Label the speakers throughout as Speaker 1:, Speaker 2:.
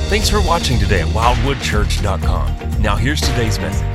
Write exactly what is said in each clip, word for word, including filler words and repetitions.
Speaker 1: Thanks for watching today at wildwood church dot com. Now here's today's message.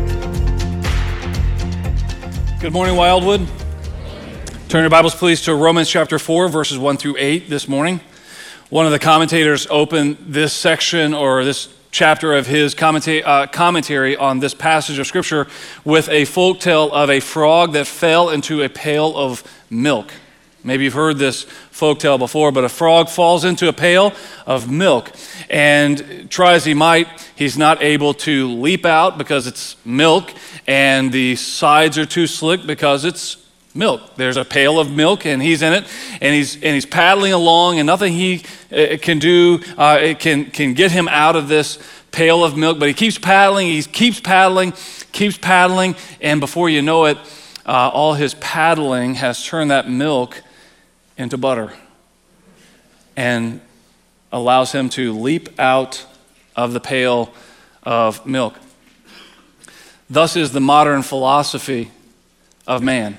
Speaker 2: Good morning, Wildwood. Turn your Bibles, please, to Romans chapter four, verses one through eight this morning. One of the commentators opened this section or this chapter of his commenta- uh, commentary on this passage of Scripture with a folk tale of a frog that fell into a pail of milk. Maybe you've heard this folk tale before, but a frog falls into a pail of milk, and try as he might, he's not able to leap out because it's milk, and the sides are too slick because it's milk. There's a pail of milk, and he's in it, and he's and he's paddling along, and nothing he uh, can do uh, it can can get him out of this pail of milk. But he keeps paddling, he keeps paddling, keeps paddling, and before you know it, uh, all his paddling has turned that milk into butter and allows him to leap out of the pail of milk. Thus is the modern philosophy of man.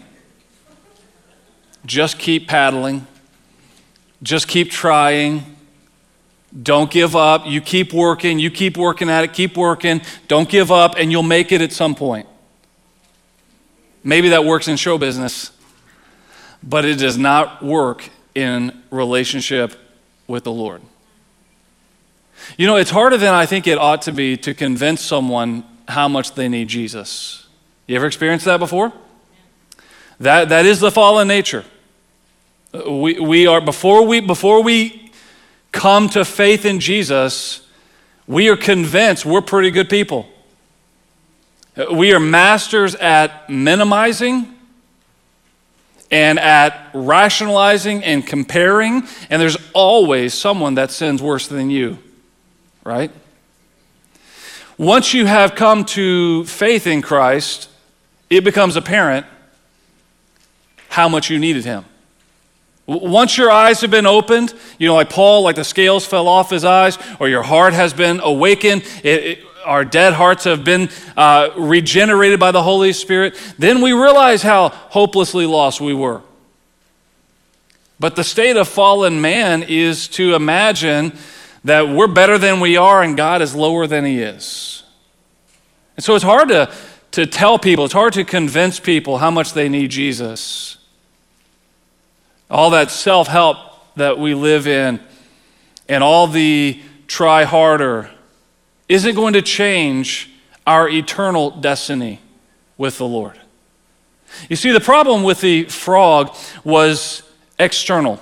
Speaker 2: Just keep paddling. Just keep trying. Don't give up. You keep working. You keep working at it. Keep working. Don't give up, and you'll make it at some point. Maybe that works in show business, but it does not work in relationship with the Lord. You know, it's harder than I think it ought to be to convince someone how much they need Jesus. You ever experienced that before? That that is the fallen nature. We we are before we before we come to faith in Jesus, we are convinced we're pretty good people. We are masters at minimizing and at rationalizing and comparing, and there's always someone that sins worse than you, right? Once you have come to faith in Christ, it becomes apparent how much you needed him. Once your eyes have been opened, you know, like Paul, like the scales fell off his eyes, or your heart has been awakened, it, it, our dead hearts have been uh, regenerated by the Holy Spirit, then we realize how hopelessly lost we were. But the state of fallen man is to imagine that we're better than we are and God is lower than he is. And so it's hard to, to tell people, it's hard to convince people how much they need Jesus. All that self-help that we live in and all the try harder isn't going to change our eternal destiny with the Lord. You see, the problem with the frog was external.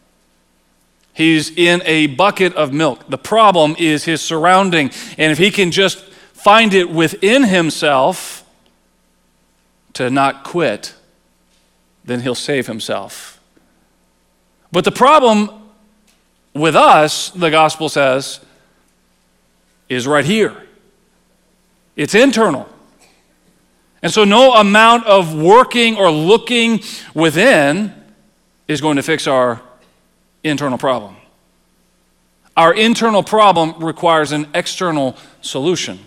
Speaker 2: He's in a bucket of milk. The problem is his surrounding, and if he can just find it within himself to not quit, then he'll save himself. But the problem with us, the gospel says, is right here. It's internal. And so no amount of working or looking within is going to fix our internal problem. Our internal problem requires an external solution.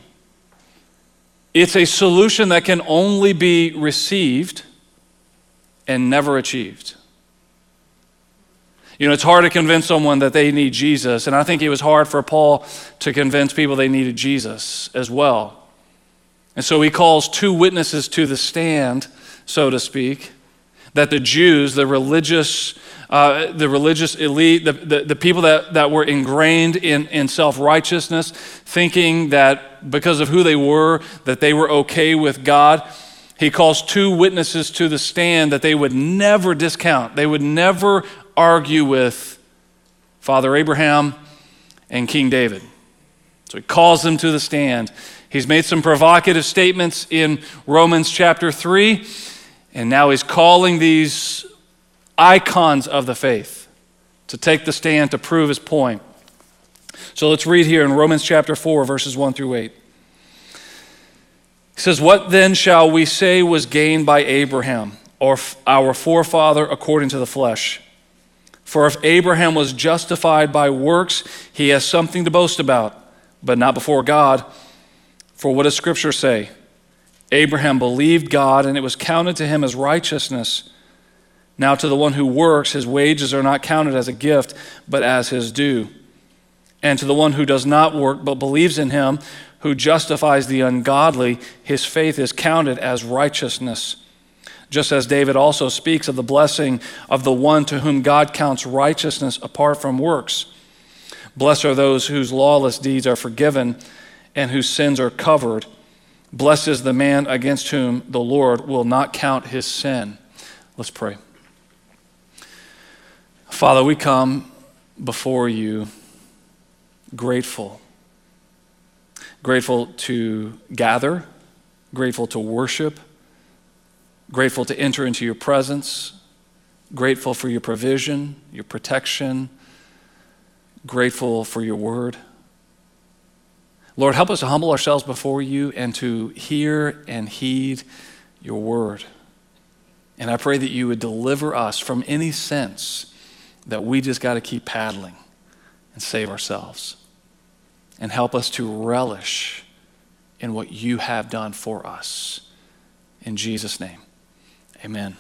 Speaker 2: It's a solution that can only be received and never achieved. You know, it's hard to convince someone that they need Jesus, and I think it was hard for Paul to convince people they needed Jesus as well. And so he calls two witnesses to the stand, so to speak, that the Jews, the religious, uh, the religious elite, the, the, the people that, that were ingrained in, in self-righteousness, thinking that because of who they were, that they were okay with God. He calls two witnesses to the stand that they would never discount. They would never argue with Father Abraham and King David. So he calls them to the stand. He's made some provocative statements in Romans chapter three, and now he's calling these icons of the faith to take the stand to prove his point. So let's read here in Romans chapter four, verses one through eight. He says, "What then shall we say was gained by Abraham, or our forefather according to the flesh? For if Abraham was justified by works, he has something to boast about, but not before God. For what does Scripture say? Abraham believed God, and it was counted to him as righteousness. Now to the one who works, his wages are not counted as a gift, but as his due. And to the one who does not work but believes in him who justifies the ungodly, his faith is counted as righteousness. Just as David also speaks of the blessing of the one to whom God counts righteousness apart from works. Blessed are those whose lawless deeds are forgiven and whose sins are covered. Blessed is the man against whom the Lord will not count his sin. Let's pray. Father, we come before you grateful. Grateful to gather, grateful to worship, grateful to enter into your presence, grateful for your provision, your protection, grateful for your word. Lord, help us to humble ourselves before you and to hear and heed your word. And I pray that you would deliver us from any sense that we just got to keep paddling and save ourselves. And help us to relish in what you have done for us. In Jesus' name, amen.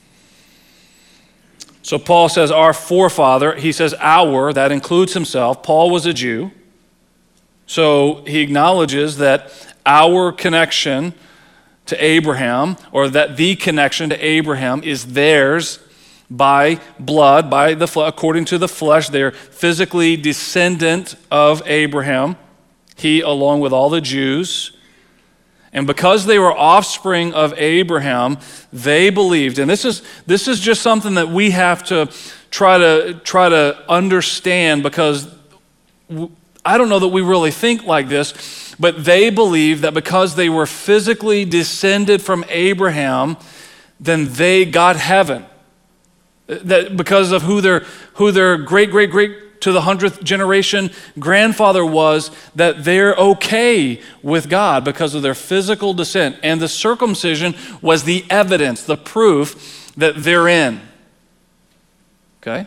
Speaker 2: So Paul says our forefather, he says our, that includes himself. Paul was a Jew. So he acknowledges that our connection to Abraham, or that the connection to Abraham is theirs by blood, by the according to the flesh. They're physically descendant of Abraham, he along with all the Jews. And because they were offspring of Abraham, they believed, and this is this is just something that we have to try to try to understand, because I don't know that we really think like this, but they believed that because they were physically descended from Abraham, then they got heaven. That because of who their who their great great great to the hundredth generation grandfather was, that they're okay with God because of their physical descent, and the circumcision was the evidence, the proof that they're in. Okay.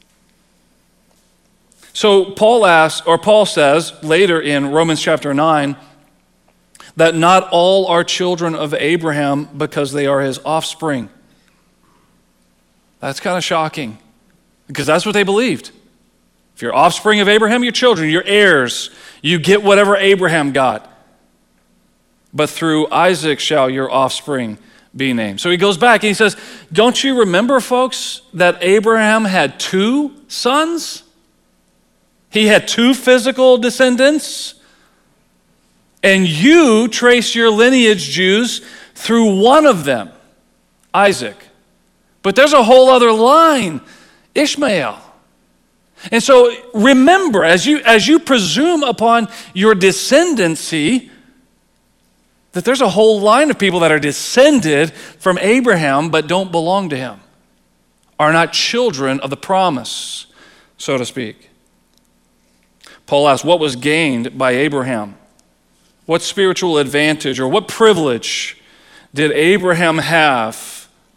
Speaker 2: So Paul asks, or Paul says later in Romans chapter nine, that not all are children of Abraham because they are his offspring. That's kind of shocking, because that's what they believed. If you're offspring of Abraham, you're children, you're heirs. You get whatever Abraham got. But through Isaac shall your offspring be named. So he goes back and he says, don't you remember, folks, that Abraham had two sons? He had two physical descendants. And you trace your lineage, Jews, through one of them, Isaac. But there's a whole other line, Ishmael. And so remember, as you as you presume upon your descendancy, that there's a whole line of people that are descended from Abraham but don't belong to him, are not children of the promise, so to speak. Paul asks, what was gained by Abraham? What spiritual advantage or what privilege did Abraham have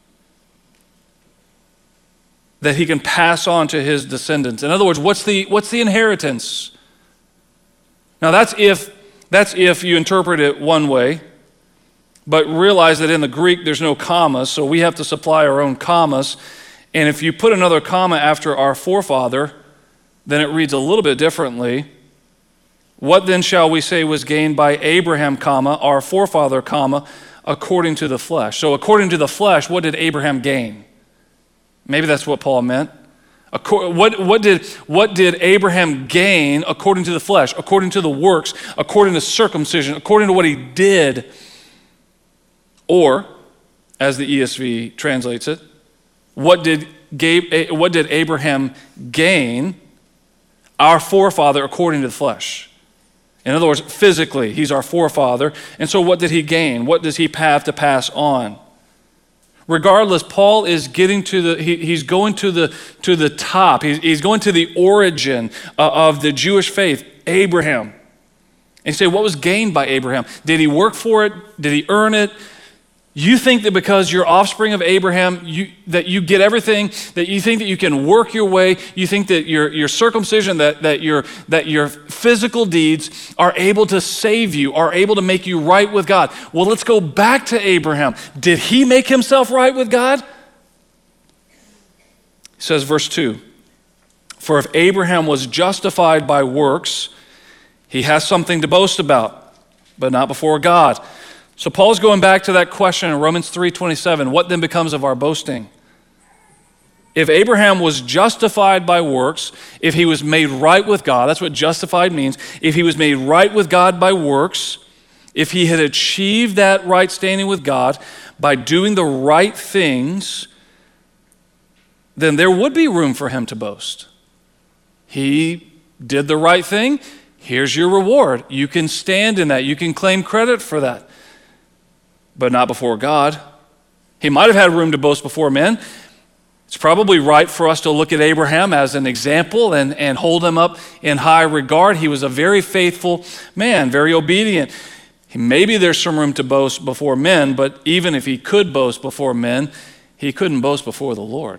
Speaker 2: that he can pass on to his descendants? In other words, what's the what's the inheritance? Now that's if that's if you interpret it one way, but realize that in the Greek there's no commas, so we have to supply our own commas. And if you put another comma after our forefather, then it reads a little bit differently. What then shall we say was gained by Abraham, comma, our forefather, comma, according to the flesh? So according to the flesh, what did Abraham gain? Maybe that's what Paul meant. What, what, did, what did Abraham gain according to the flesh, according to the works, according to circumcision, according to what he did? Or, as the E S V translates it, what did, what did Abraham gain, our forefather, according to the flesh? In other words, physically, he's our forefather. And so what did he gain? What does he have to pass on? Regardless, Paul is getting to the, he, he's going to the to the top. He's, he's going to the origin uh, of the Jewish faith, Abraham. And you say, what was gained by Abraham? Did he work for it? Did he earn it? You think that because you're offspring of Abraham, you, that you get everything, that you think that you can work your way, you think that your, your circumcision, that, that, your, that your physical deeds are able to save you, are able to make you right with God. Well, let's go back to Abraham. Did he make himself right with God? It says, verse two, For if Abraham was justified by works, he has something to boast about, but not before God. So Paul's going back to that question in Romans three twenty-seven, what then becomes of our boasting? If Abraham was justified by works, if he was made right with God, that's what justified means, if he was made right with God by works, if he had achieved that right standing with God by doing the right things, then there would be room for him to boast. He did the right thing. Here's your reward. You can stand in that. You can claim credit for that. But not before God. He might have had room to boast before men. It's probably right for us to look at Abraham as an example and, and hold him up in high regard. He was a very faithful man, very obedient. Maybe there's some room to boast before men, but even if he could boast before men, he couldn't boast before the Lord.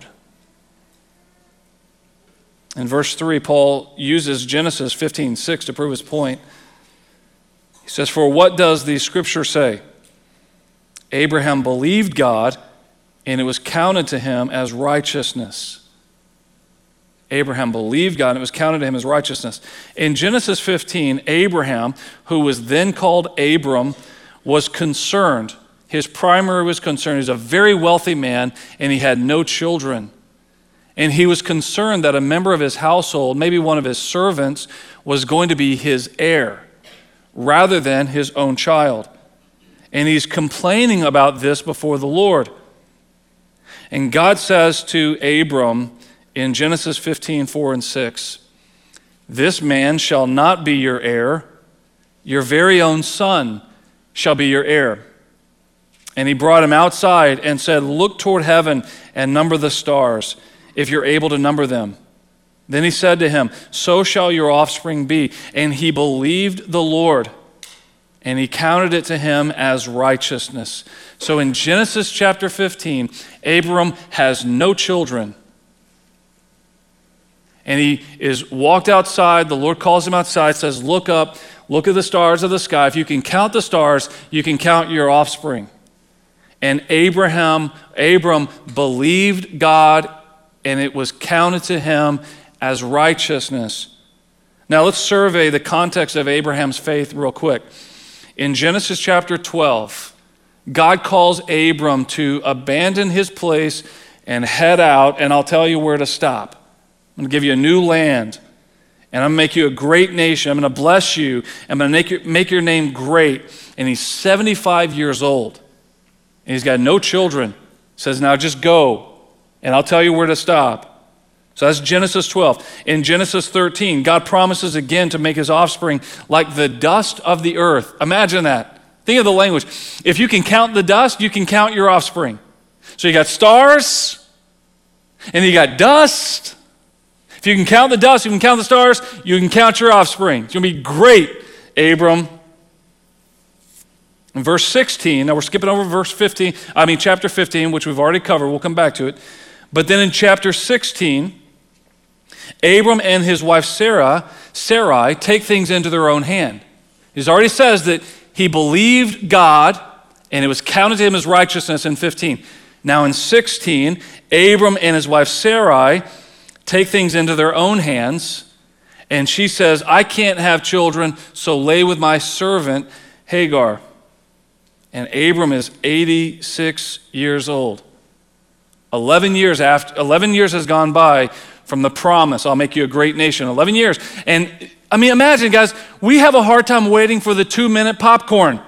Speaker 2: In verse three, Paul uses Genesis fifteen six to prove his point. He says, "For what does the scripture say? Abraham believed God, and it was counted to him as righteousness." Abraham believed God, and it was counted to him as righteousness. In Genesis fifteen, Abraham, who was then called Abram, was concerned. His primary was concern. He was a very wealthy man, and he had no children. And he was concerned that a member of his household, maybe one of his servants, was going to be his heir rather than his own child. And he's complaining about this before the Lord. And God says to Abram in Genesis fifteen four and six, "This man shall not be your heir, your very own son shall be your heir." And he brought him outside and said, "Look toward heaven and number the stars, if you're able to number them." Then he said to him, "So shall your offspring be." And he believed the Lord, and he counted it to him as righteousness. So in Genesis chapter fifteen, Abram has no children. And he is walked outside. The Lord calls him outside, says, "Look up, look at the stars of the sky. If you can count the stars, you can count your offspring." And Abraham, Abram believed God, and it was counted to him as righteousness. Now let's survey the context of Abraham's faith real quick. In Genesis chapter twelve, God calls Abram to abandon his place and head out, and I'll tell you where to stop. I'm going to give you a new land, and I'm going to make you a great nation. I'm going to bless you. I'm going to make your, make your name great. And he's seventy-five years old, and he's got no children. He says, "Now just go, and I'll tell you where to stop." So that's Genesis twelve. In Genesis thirteen, God promises again to make his offspring like the dust of the earth. Imagine that. Think of the language. If you can count the dust, you can count your offspring. So you got stars, and you got dust. If you can count the dust, you can count the stars, you can count your offspring. It's going to be great, Abram. In verse sixteen, now we're skipping over verse fifteen, I mean chapter fifteen, which we've already covered. We'll come back to it. But then in chapter sixteen, Abram and his wife Sarah, Sarai, take things into their own hand. He already says that he believed God, and it was counted to him as righteousness in fifteen. Now in sixteen, Abram and his wife Sarai take things into their own hands, and she says, "I can't have children, so lay with my servant Hagar." And Abram is eighty-six years old. Eleven years after, eleven years has gone by from the promise, "I'll make you a great nation." Eleven years. And I mean, imagine, guys, we have a hard time waiting for the two-minute popcorn.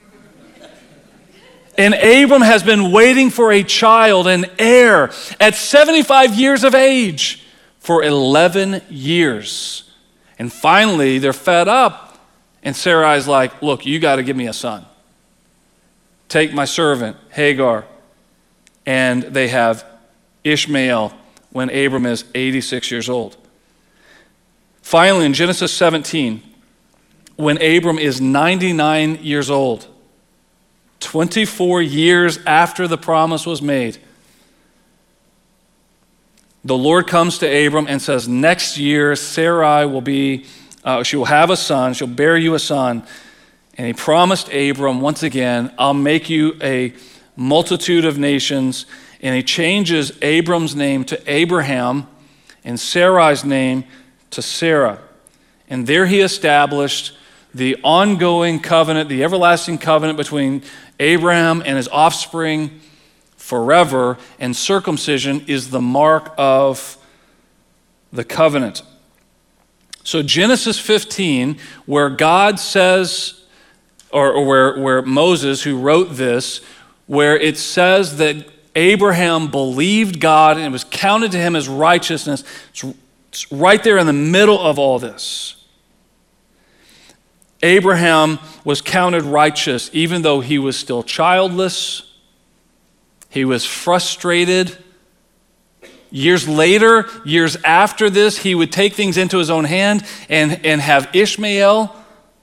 Speaker 2: And Abram has been waiting for a child, an heir, at seventy-five years of age for eleven years. And finally, they're fed up, and Sarai's like, "Look, you got to give me a son. Take my servant, Hagar." And they have Ishmael when Abram is eighty-six years old. Finally, in Genesis seventeen, when Abram is ninety-nine years old, twenty-four years after the promise was made, the Lord comes to Abram and says, "Next year, Sarai will be, uh, she will have a son, she'll bear you a son." And he promised Abram, once again, "I'll make you a multitude of nations." And he changes Abram's name to Abraham, and Sarai's name to Sarah. And there he established the ongoing covenant, the everlasting covenant between Abraham and his offspring forever, and circumcision is the mark of the covenant. So Genesis fifteen, where God says, or, or where, where Moses, who wrote this, where it says that Abraham believed God and it was counted to him as righteousness, it's, it's right there in the middle of all this. Abraham was counted righteous even though he was still childless. He was frustrated. Years later, years after this, he would take things into his own hand and, and have Ishmael.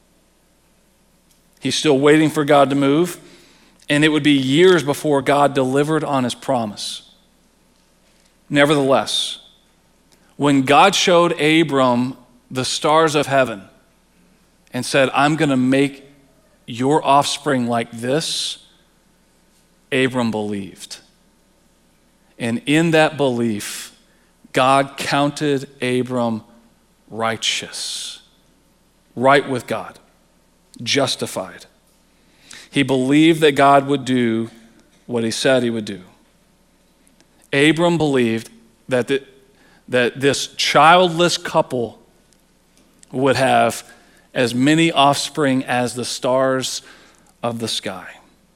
Speaker 2: He's still waiting for God to move. And it would be years before God delivered on his promise. Nevertheless, when God showed Abram the stars of heaven and said, I'm going to make your offspring like this, Abram believed. And in that belief, God counted Abram righteous, right with God, justified. He believed that God would do what he said he would do. Abram believed that, the, that this childless couple would have as many offspring as the stars of the sky.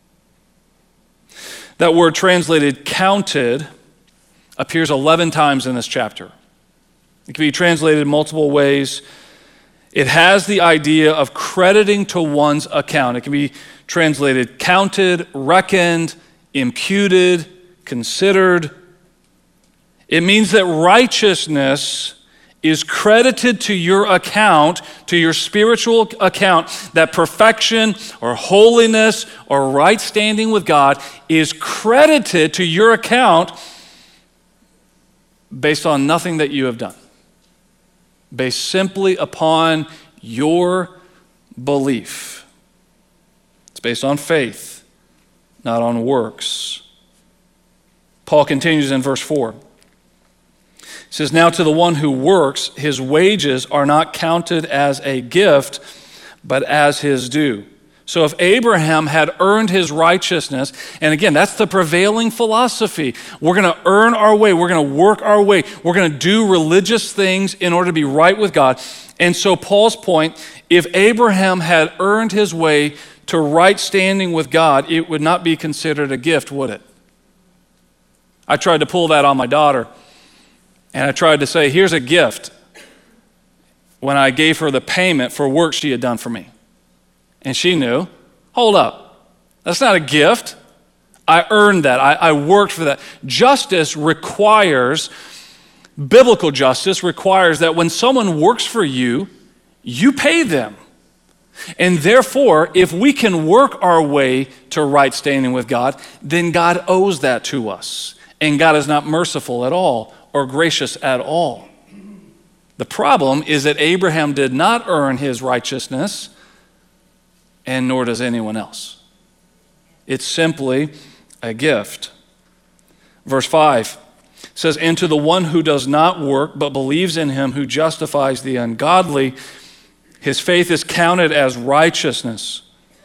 Speaker 2: That word translated counted appears eleven times in this chapter. It can be translated in multiple ways. It has the idea of crediting to one's account. It can be translated counted, reckoned, imputed, considered. It means that righteousness is credited to your account, to your spiritual account, that perfection or holiness or right standing with God is credited to your account based on nothing that you have done, based simply upon your belief. It's based on faith, not on works. Paul continues in verse four. It says, now to the one who works, his wages are not counted as a gift, but as his due. So if Abraham had earned his righteousness, and again, that's the prevailing philosophy. We're going to earn our way. We're going to work our way. We're going to do religious things in order to be right with God. And so Paul's point, if Abraham had earned his way to right standing with God, it would not be considered a gift, would it? I tried to pull that on my daughter. And I tried to say, here's a gift, when I gave her the payment for work she had done for me. And she knew, hold up, that's not a gift. I earned that. I, I worked for that. Justice requires, biblical justice requires that when someone works for you, you pay them. And therefore, if we can work our way to right standing with God, then God owes that to us. And God is not merciful at all, or gracious at all. The problem is that Abraham did not earn his righteousness, and nor does anyone else. It's simply a gift. Verse five says, and to the one who does not work, but believes in him who justifies the ungodly, his faith is counted as righteousness.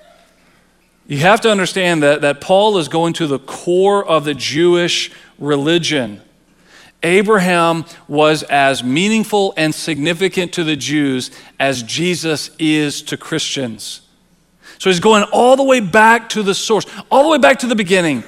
Speaker 2: You have to understand that, that Paul is going to the core of the Jewish religion. Abraham was as meaningful and significant to the Jews as Jesus is to Christians. So he's going all the way back to the source, all the way back to the beginning.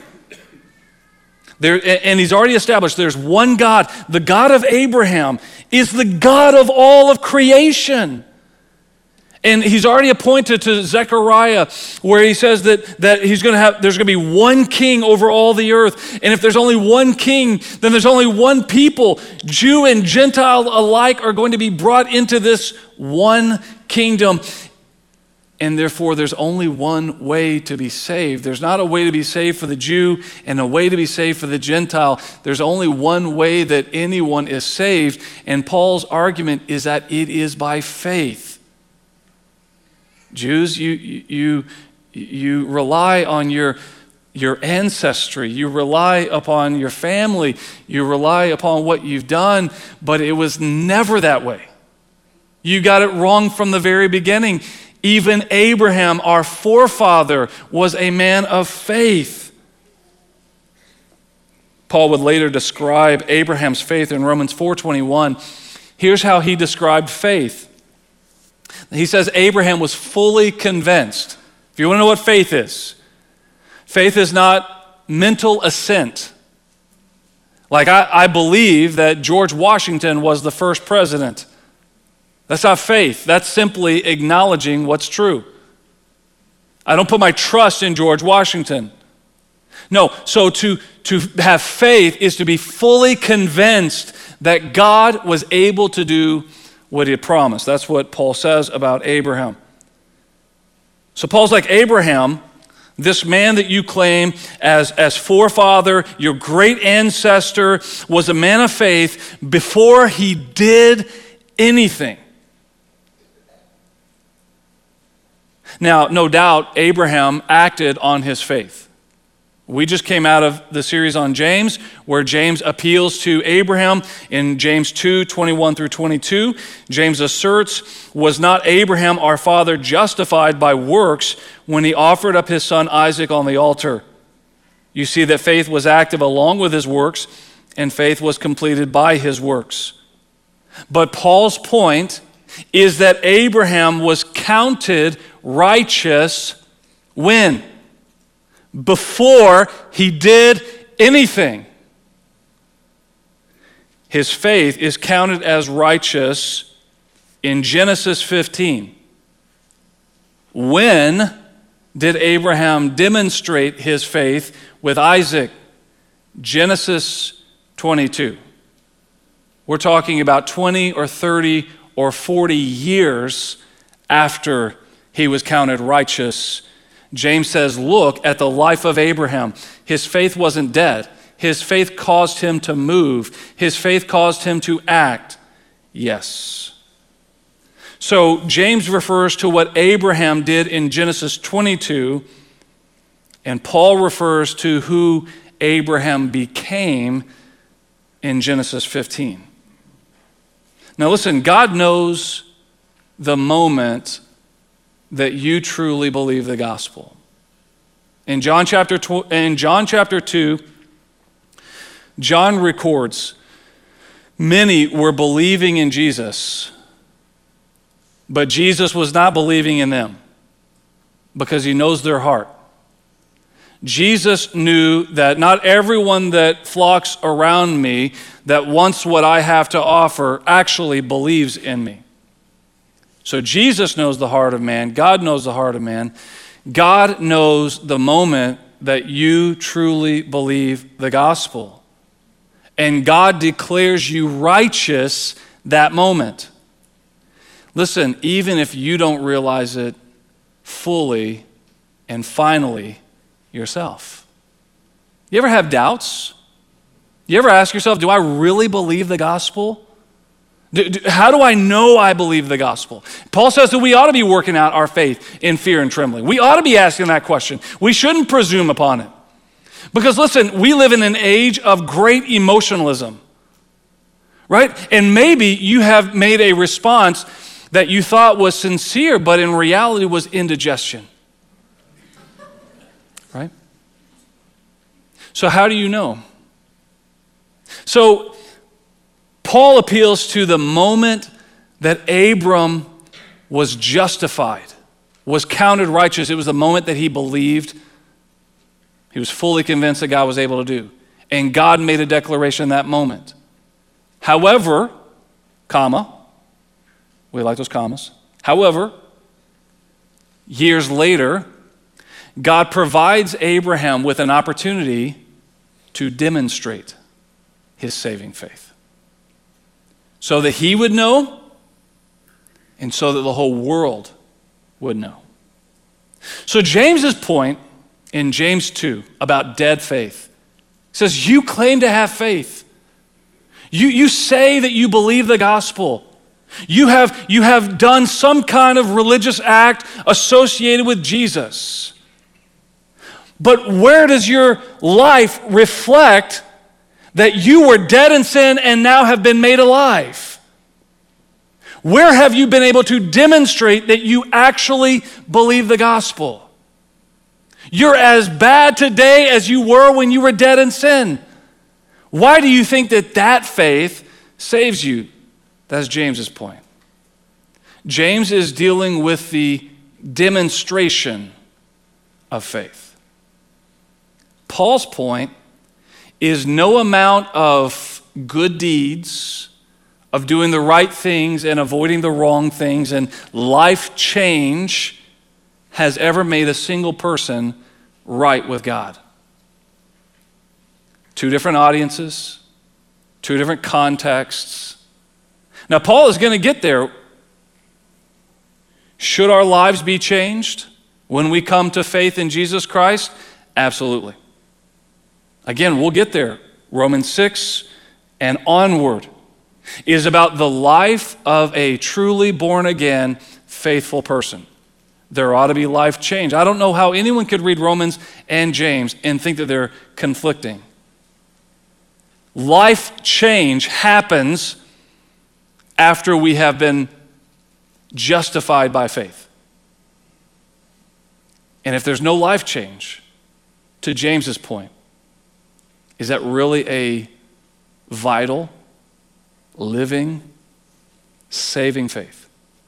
Speaker 2: There, and he's already established there's one God. The God of Abraham is the God of all of creation. And he's already appointed to Zechariah, where he says that, that he's going to have, there's going to be one king over all the earth. And if there's only one king, then there's only one people. Jew and Gentile alike are going to be brought into this one kingdom. And therefore, there's only one way to be saved. There's not a way to be saved for the Jew and a way to be saved for the Gentile. There's only one way that anyone is saved. And Paul's argument is that it is by faith. Jews, you, you, you rely on your your ancestry, you rely upon your family, you rely upon what you've done, but it was never that way. You got it wrong from the very beginning. Even Abraham, our forefather, was a man of faith. Paul would later describe Abraham's faith in Romans four twenty-one. Here's how he described faith. He says Abraham was fully convinced. If you want to know what faith is, faith is not mental assent. Like I, I believe that George Washington was the first president. That's not faith. That's simply acknowledging what's true. I don't put my trust in George Washington. No, so to, to have faith is to be fully convinced that God was able to do what he had promised. That's what Paul says about Abraham. So Paul's like, Abraham, this man that you claim as, as forefather, your great ancestor, was a man of faith before he did anything. Now, no doubt, Abraham acted on his faith. We just came out of the series on James, where James appeals to Abraham in James two, twenty-one through twenty-two. James asserts, was not Abraham our father justified by works when he offered up his son Isaac on the altar? You see that faith was active along with his works, and faith was completed by his works. But Paul's point is that Abraham was counted righteous when? Before he did anything. His faith is counted as righteous in Genesis fifteen. When did Abraham demonstrate his faith with Isaac? Genesis twenty-two. We're talking about twenty or thirty or forty years after he was counted righteous. James says, look at the life of Abraham. His faith wasn't dead. His faith caused him to move. His faith caused him to act. Yes. So James refers to what Abraham did in Genesis twenty-two, and Paul refers to who Abraham became in Genesis fifteen. Now listen, God knows the moment that you truly believe the gospel. In John chapter tw- in John chapter two, John records, many were believing in Jesus, but Jesus was not believing in them because he knows their heart. Jesus knew that not everyone that flocks around me, that wants what I have to offer, actually believes in me. So Jesus knows the heart of man. God knows the heart of man. God knows the moment that you truly believe the gospel. And God declares you righteous that moment. Listen, even if you don't realize it fully and finally yourself. You ever have doubts? You ever ask yourself, do I really believe the gospel? Do, do, how do I know I believe the gospel? Paul says that we ought to be working out our faith in fear and trembling. We ought to be asking that question. We shouldn't presume upon it. Because listen, we live in an age of great emotionalism, right? And maybe you have made a response that you thought was sincere, but in reality was indigestion, right? So how do you know? So Paul appeals to the moment that Abram was justified, was counted righteous. It was the moment that he believed. He was fully convinced that God was able to do. And God made a declaration in that moment. However, comma, we like those commas. However, years later, God provides Abraham with an opportunity to demonstrate his saving faith, so that he would know and so that the whole world would know. So James's point in James two about dead faith says, you claim to have faith. You, you say that you believe the gospel. You have, you have done some kind of religious act associated with Jesus. But where does your life reflect that you were dead in sin and now have been made alive? Where have you been able to demonstrate that you actually believe the gospel? You're as bad today as you were when you were dead in sin. Why do you think that that faith saves you? That's James's point. James is dealing with the demonstration of faith. Paul's point is no amount of good deeds, of doing the right things and avoiding the wrong things, and life change has ever made a single person right with God. Two different audiences, two different contexts. Now, Paul is going to get there. Should our lives be changed when we come to faith in Jesus Christ? Absolutely. Again, we'll get there. Romans six and onward is about the life of a truly born-again, faithful person. There ought to be life change. I don't know how anyone could read Romans and James and think that they're conflicting. Life change happens after we have been justified by faith. And if there's no life change, to James's point, is that really a vital, living, saving faith?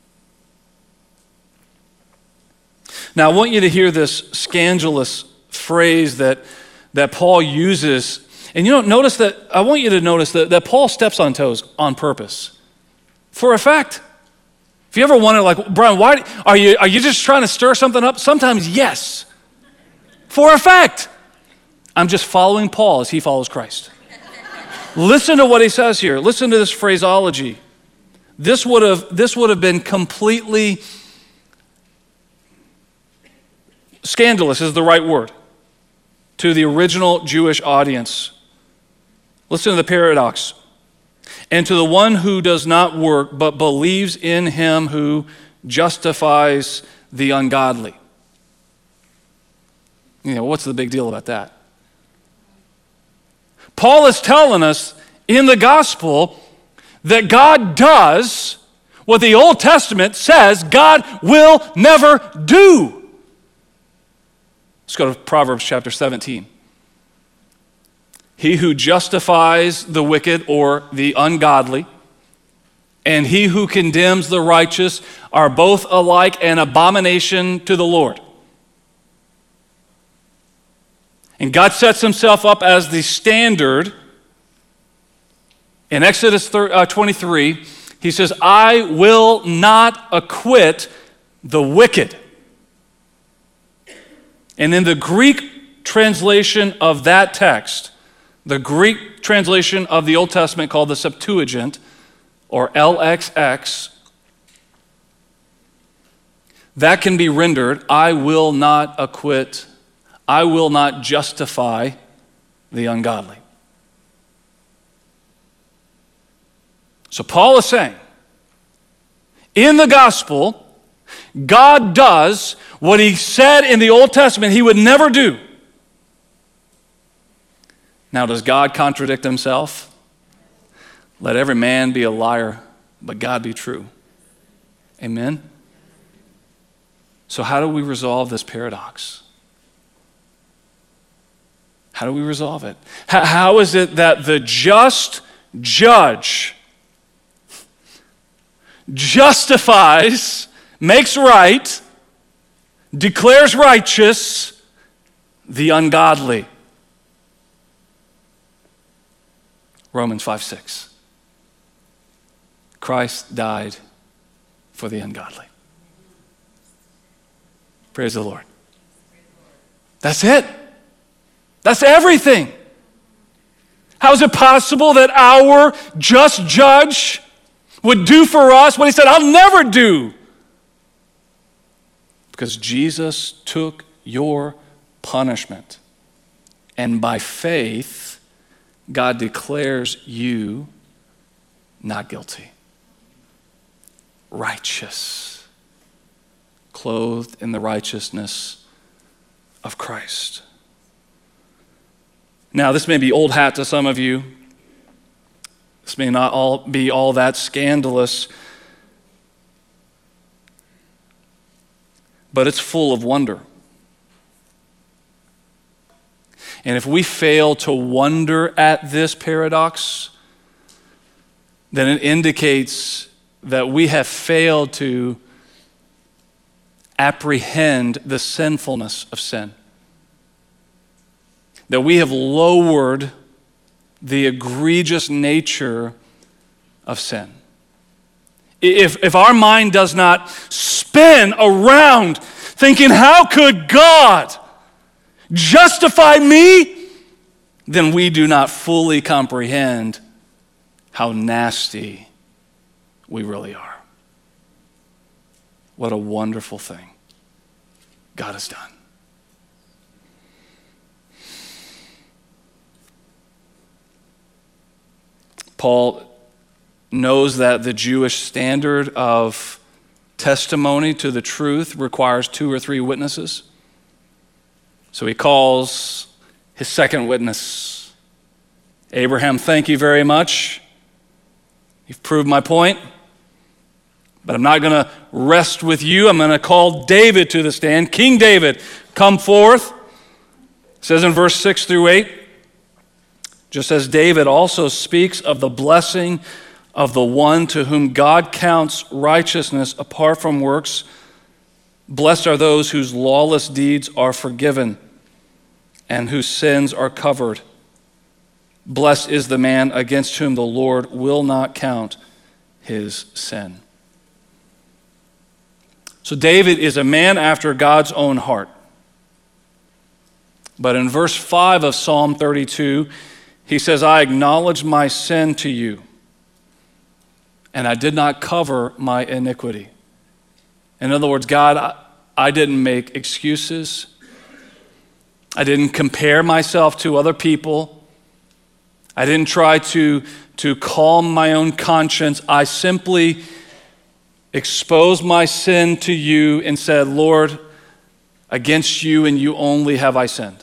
Speaker 2: Now, I want you to hear this scandalous phrase that, that Paul uses. And you know, notice that, I want you to notice that, that Paul steps on toes on purpose. For a fact. If you ever wonder, like, Brian, why are you, are you just trying to stir something up? Sometimes, yes. For a fact. I'm just following Paul as he follows Christ. Listen to what he says here. Listen to this phraseology. This would have, this would have been completely scandalous is the right word to the original Jewish audience. Listen to the paradox. And to the one who does not work but believes in him who justifies the ungodly. You know, what's the big deal about that? Paul is telling us in the gospel that God does what the Old Testament says God will never do. Let's go to Proverbs chapter seventeen. He who justifies the wicked or the ungodly, and he who condemns the righteous are both alike an abomination to the Lord. And God sets himself up as the standard. In Exodus twenty-three, he says, I will not acquit the wicked. And in the Greek translation of that text, the Greek translation of the Old Testament called the Septuagint, or L X X, that can be rendered, I will not acquit, I will not justify the ungodly. So Paul is saying, in the gospel, God does what he said in the Old Testament he would never do. Now, does God contradict himself? Let every man be a liar, but God be true. Amen? So how do we resolve this paradox? How do we resolve it? How, how is it that the just judge justifies, makes right, declares righteous the ungodly? Romans five six. Christ died for the ungodly. Praise the Lord. That's it. That's everything. How is it possible that our just judge would do for us what he said, I'll never do? Because Jesus took your punishment. And by faith, God declares you not guilty, righteous, clothed in the righteousness of Christ. Now, this may be old hat to some of you. This may not all be all that scandalous, but it's full of wonder. And if we fail to wonder at this paradox, then it indicates that we have failed to apprehend the sinfulness of sin. That we have lowered the egregious nature of sin. If, if our mind does not spin around thinking, how could God justify me? Then we do not fully comprehend how nasty we really are. What a wonderful thing God has done. Paul knows that the Jewish standard of testimony to the truth requires two or three witnesses. So he calls his second witness. Abraham, thank you very much. You've proved my point. But I'm not going to rest with you. I'm going to call David to the stand. King David, come forth. It says in verse six through eight, just as David also speaks of the blessing of the one to whom God counts righteousness apart from works, blessed are those whose lawless deeds are forgiven and whose sins are covered. Blessed is the man against whom the Lord will not count his sin. So David is a man after God's own heart. But in verse five of Psalm thirty-two, he says, I acknowledge my sin to you, and I did not cover my iniquity. In other words, God, I, I didn't make excuses. I didn't compare myself to other people. I didn't try to, to calm my own conscience. I simply exposed my sin to you and said, Lord, against you and you only have I sinned.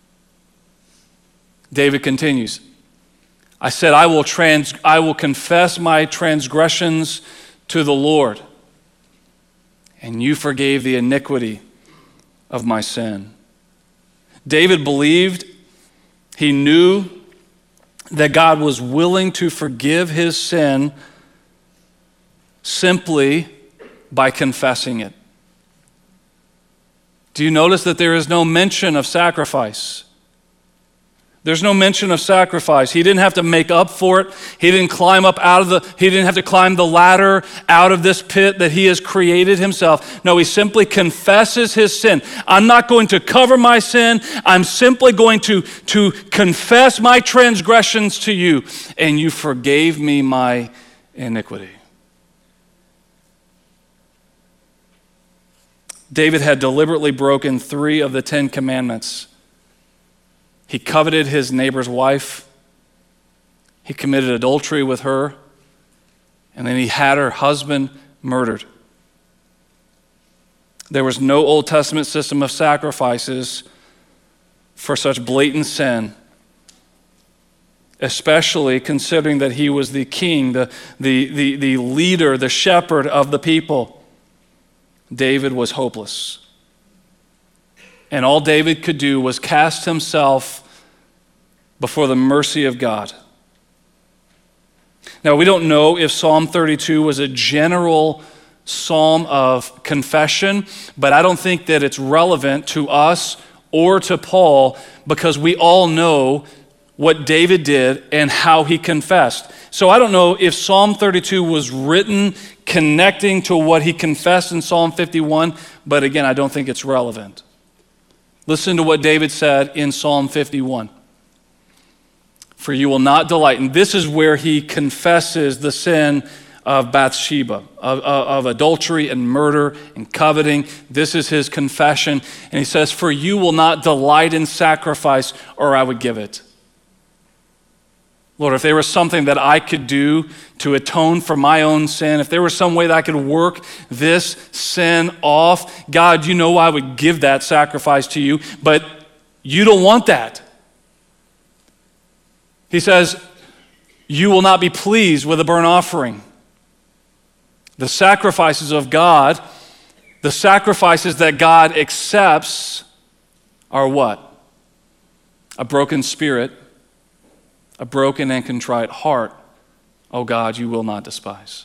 Speaker 2: David continues, I said, I will trans I will confess my transgressions to the Lord, and you forgave the iniquity of my sin. David believed, he knew that God was willing to forgive his sin simply by confessing it. Do you notice that there is no mention of sacrifice? There's no mention of sacrifice. He didn't have to make up for it. He didn't climb up out of the, he didn't have to climb the ladder out of this pit that he has created himself. No, he simply confesses his sin. I'm not going to cover my sin. I'm simply going to, to confess my transgressions to you, and you forgave me my iniquity. David had deliberately broken three of the Ten Commandments. He coveted his neighbor's wife. He committed adultery with her. And then he had her husband murdered. There was no Old Testament system of sacrifices for such blatant sin, especially considering that he was the king, the, the, the, the leader, the shepherd of the people. David was hopeless. And all David could do was cast himself before the mercy of God. Now, we don't know if Psalm thirty-two was a general psalm of confession, but I don't think that it's relevant to us or to Paul, because we all know what David did and how he confessed. So I don't know if Psalm thirty-two was written connecting to what he confessed in Psalm fifty-one, but again, I don't think it's relevant. Listen to what David said in Psalm fifty-one. For you will not delight. And this is where he confesses the sin of Bathsheba, of, of, of adultery and murder and coveting. This is his confession. And he says, for you will not delight in sacrifice, or I would give it. Lord, if there was something that I could do to atone for my own sin, if there was some way that I could work this sin off, God, you know I would give that sacrifice to you, but you don't want that. He says, you will not be pleased with a burnt offering. The sacrifices of God, the sacrifices that God accepts are what? A broken spirit, a broken and contrite heart, oh God, you will not despise.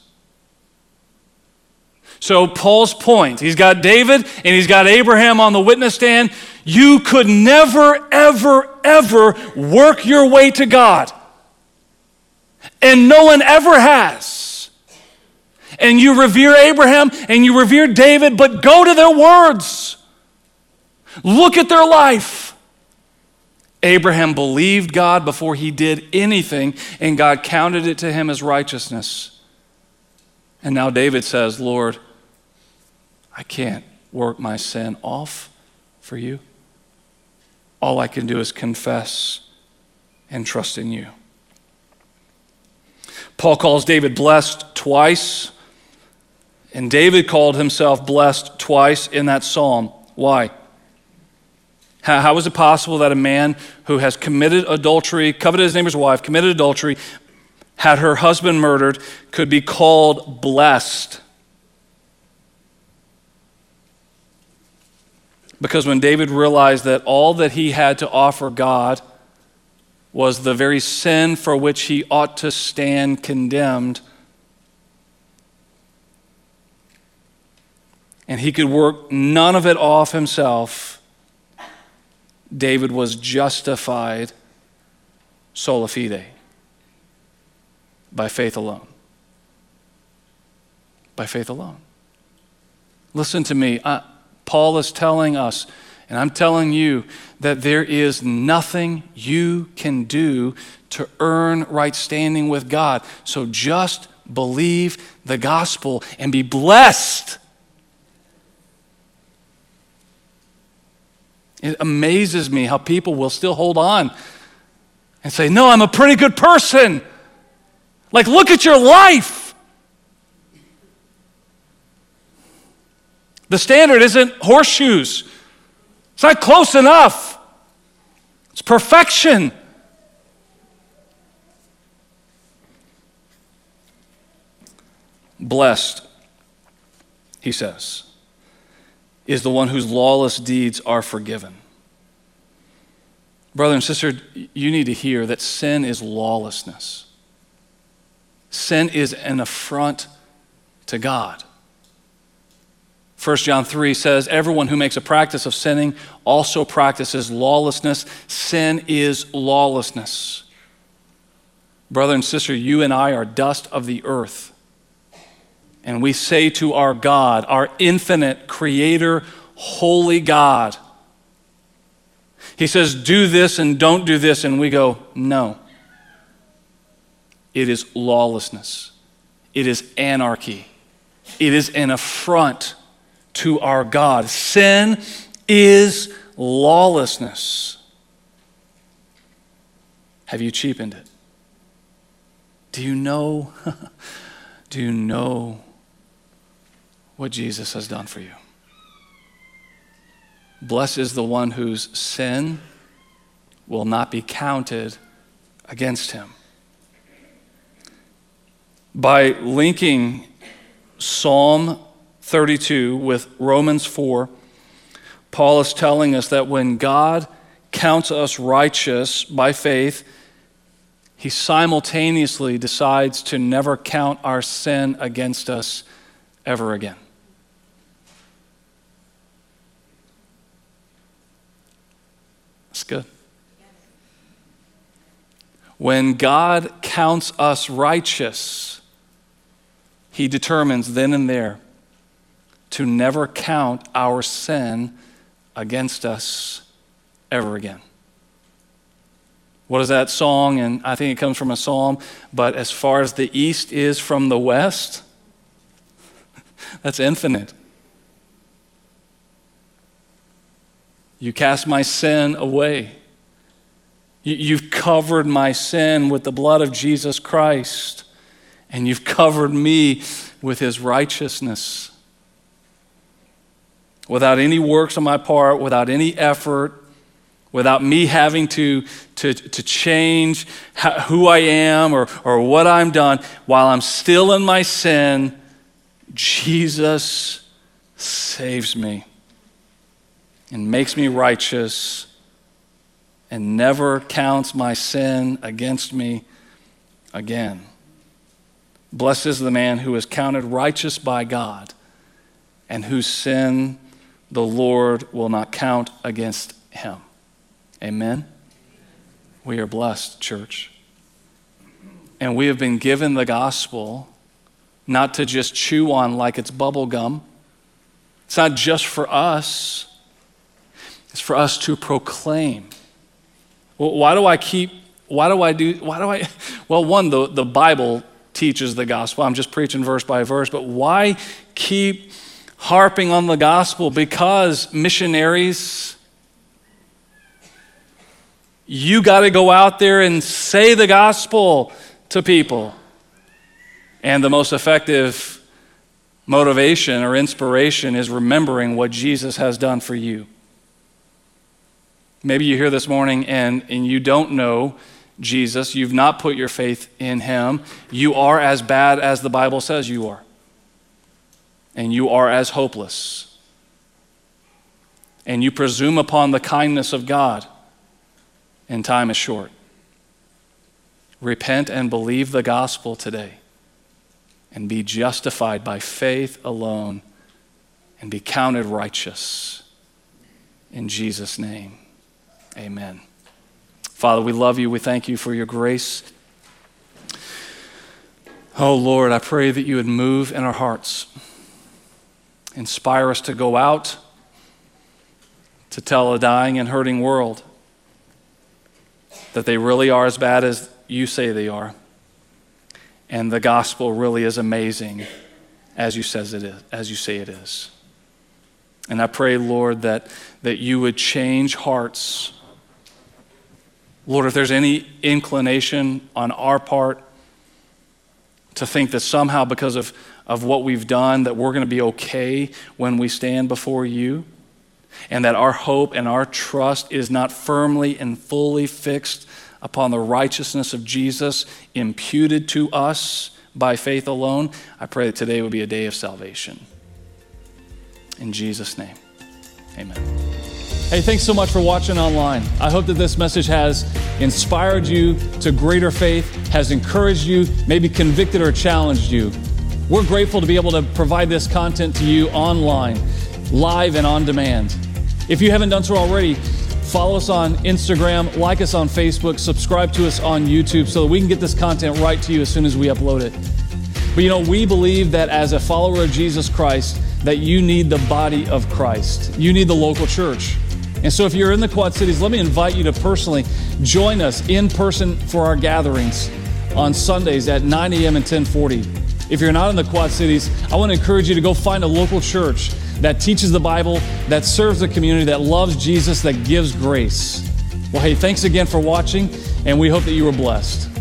Speaker 2: So Paul's point, he's got David and he's got Abraham on the witness stand. You could never, ever, ever work your way to God. And no one ever has. And you revere Abraham and you revere David, but go to their words. Look at their life. Abraham believed God before he did anything, and God counted it to him as righteousness. And now David says, Lord, I can't work my sin off for you. All I can do is confess and trust in you. Paul calls David blessed twice, and David called himself blessed twice in that psalm. Why? How, how is it possible that a man who has committed adultery, coveted his neighbor's wife, committed adultery, had her husband murdered, could be called blessed? Because when David realized that all that he had to offer God was the very sin for which he ought to stand condemned, and he could work none of it off himself, David was justified sola fide, by faith alone. By faith alone. Listen to me. I, Paul is telling us, and I'm telling you, that there is nothing you can do to earn right standing with God. So just believe the gospel and be blessed. It amazes me how people will still hold on and say, no, I'm a pretty good person. Like, look at your life. The standard isn't horseshoes. It's not close enough. It's perfection. Blessed, he says, is the one whose lawless deeds are forgiven. Brother and sister, you need to hear that sin is lawlessness. Sin is an affront to God. First John three says, everyone who makes a practice of sinning also practices lawlessness. Sin is lawlessness. Brother and sister, you and I are dust of the earth. And we say to our God, our infinite creator, holy God, he says, do this and don't do this. And we go, no. It is lawlessness. It is anarchy. It is an affront to our God. Sin is lawlessness. Have you cheapened it? Do you know, do you know what Jesus has done for you? Blessed is the one whose sin will not be counted against him. By linking Psalm thirty-two with Romans four, Paul is telling us that when God counts us righteous by faith, he simultaneously decides to never count our sin against us ever again. That's good. When God counts us righteous, he determines then and there to never count our sin against us ever again. What is that song? And I think it comes from a psalm, but as far as the east is from the west, that's infinite. You cast my sin away. You've covered my sin with the blood of Jesus Christ, and you've covered me with his righteousness. Without any works on my part, without any effort, without me having to, to, to change how, who I am or, or what I'm done, while I'm still in my sin, Jesus saves me and makes me righteous and never counts my sin against me again. Blessed is the man who is counted righteous by God and whose sin the Lord will not count against him. Amen? We are blessed, church. And we have been given the gospel not to just chew on like it's bubble gum. It's not just for us. It's for us to proclaim. Well, why do I keep, why do I do, why do I, well, one, the, the Bible teaches the gospel. I'm just preaching verse by verse, but why keep harping on the gospel? Because missionaries, you got to go out there and say the gospel to people. And the most effective motivation or inspiration is remembering what Jesus has done for you. Maybe you're here this morning and, and you don't know Jesus. You've not put your faith in him. You are as bad as the Bible says you are. And you are as hopeless. And you presume upon the kindness of God. And time is short. Repent and believe the gospel today. And be justified by faith alone. And be counted righteous. In Jesus' name, amen. Father, we love you. We thank you for your grace. Oh, Lord, I pray that you would move in our hearts. Inspire us to go out to tell a dying and hurting world that they really are as bad as you say they are. And the gospel really is amazing as you says it is, as you say it is. And I pray, Lord, that, that you would change hearts. Lord, if there's any inclination on our part to think that somehow because of, of what we've done that we're going to be okay when we stand before you, and that our hope and our trust is not firmly and fully fixed upon the righteousness of Jesus imputed to us by faith alone, I pray that today would be a day of salvation. In Jesus' name, amen. Hey, thanks so much for watching online. I hope that this message has inspired you to greater faith, has encouraged you, maybe convicted or challenged you. We're grateful to be able to provide this content to you online, live and on demand. If you haven't done so already, follow us on Instagram, like us on Facebook, subscribe to us on YouTube so that we can get this content right to you as soon as we upload it. But you know, we believe that as a follower of Jesus Christ, that you need the body of Christ. You need the local church. And so if you're in the Quad Cities, let me invite you to personally join us in person for our gatherings on Sundays at nine a.m. and ten forty. If you're not in the Quad Cities, I want to encourage you to go find a local church that teaches the Bible, that serves the community, that loves Jesus, that gives grace. Well, hey, thanks again for watching, and we hope that you were blessed.